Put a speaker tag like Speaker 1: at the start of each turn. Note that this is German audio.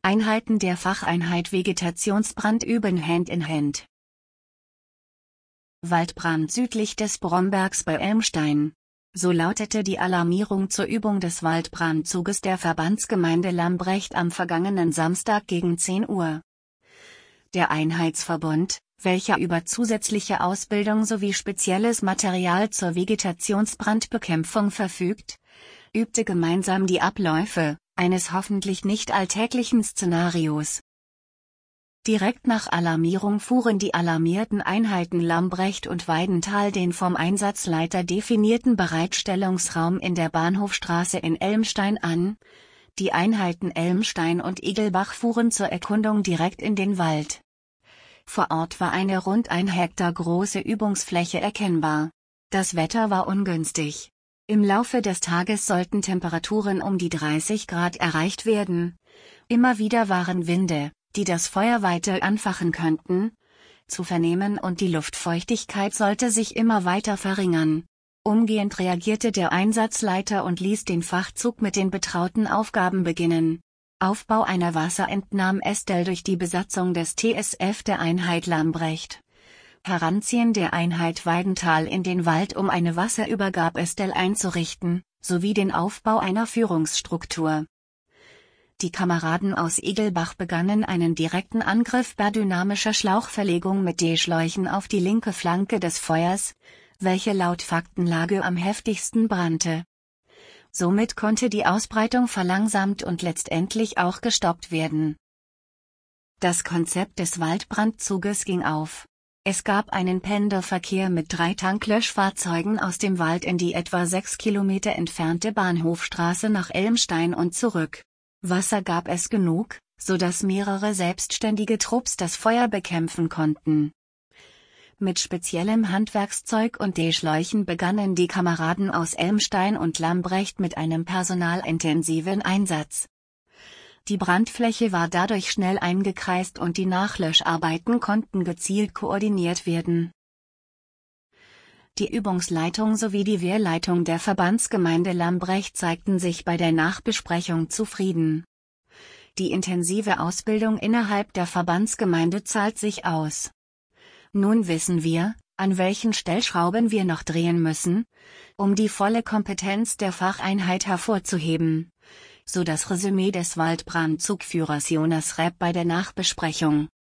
Speaker 1: Einheiten der Facheinheit Vegetationsbrand üben Hand in Hand. Waldbrand südlich des Brombergs bei Elmstein. So lautete die Alarmierung zur Übung des Waldbrandzuges der Verbandsgemeinde Lambrecht am vergangenen Samstag gegen 10 Uhr. Der Einheitsverbund, welcher über zusätzliche Ausbildung sowie spezielles Material zur Vegetationsbrandbekämpfung verfügt, übte gemeinsam die Abläufe eines hoffentlich nicht alltäglichen Szenarios. Direkt nach Alarmierung fuhren die alarmierten Einheiten Lambrecht und Weidenthal den vom Einsatzleiter definierten Bereitstellungsraum in der Bahnhofstraße in Elmstein an. Die Einheiten Elmstein und Igelbach fuhren zur Erkundung direkt in den Wald. Vor Ort war eine rund 1 Hektar große Übungsfläche erkennbar. Das Wetter war ungünstig. Im Laufe des Tages sollten Temperaturen um die 30 Grad erreicht werden. Immer wieder waren Winde, die das Feuer weiter anfachen könnten, zu vernehmen und die Luftfeuchtigkeit sollte sich immer weiter verringern. Umgehend reagierte der Einsatzleiter und ließ den Fachzug mit den betrauten Aufgaben beginnen. Aufbau einer Wasserentnahmestelle durch die Besatzung des TSF der Einheit Lambrecht. Heranziehen der Einheit Weidenthal in den Wald, um eine Wasserübergabestelle einzurichten, sowie den Aufbau einer Führungsstruktur. Die Kameraden aus Igelbach begannen einen direkten Angriff per dynamischer Schlauchverlegung mit D-Schläuchen auf die linke Flanke des Feuers, welche laut Faktenlage am heftigsten brannte. Somit konnte die Ausbreitung verlangsamt und letztendlich auch gestoppt werden. Das Konzept des Waldbrandzuges ging auf. Es gab einen Pendelverkehr mit 3 Tanklöschfahrzeugen aus dem Wald in die etwa 6 Kilometer entfernte Bahnhofstraße nach Elmstein und zurück. Wasser gab es genug, sodass mehrere selbstständige Trupps das Feuer bekämpfen konnten. Mit speziellem Handwerkszeug und D-Schläuchen begannen die Kameraden aus Elmstein und Lambrecht mit einem personalintensiven Einsatz. Die Brandfläche war dadurch schnell eingekreist und die Nachlöscharbeiten konnten gezielt koordiniert werden. Die Übungsleitung sowie die Wehrleitung der Verbandsgemeinde Lambrecht zeigten sich bei der Nachbesprechung zufrieden. Die intensive Ausbildung innerhalb der Verbandsgemeinde zahlt sich aus. Nun wissen wir, an welchen Stellschrauben wir noch drehen müssen, um die volle Kompetenz der Facheinheit hervorzuheben. So das Resümee des Waldbrandzugführers Jonas Repp bei der Nachbesprechung.